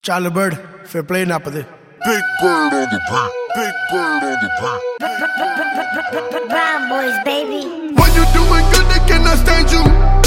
ਚੱਲ ਬਰਡ ਫਿਰ ਪਲੇ ਨੱਪ ਦੇ Big bird on the beat, big bird on the beat. Brown boys, baby. When you doing good, they cannot stand you.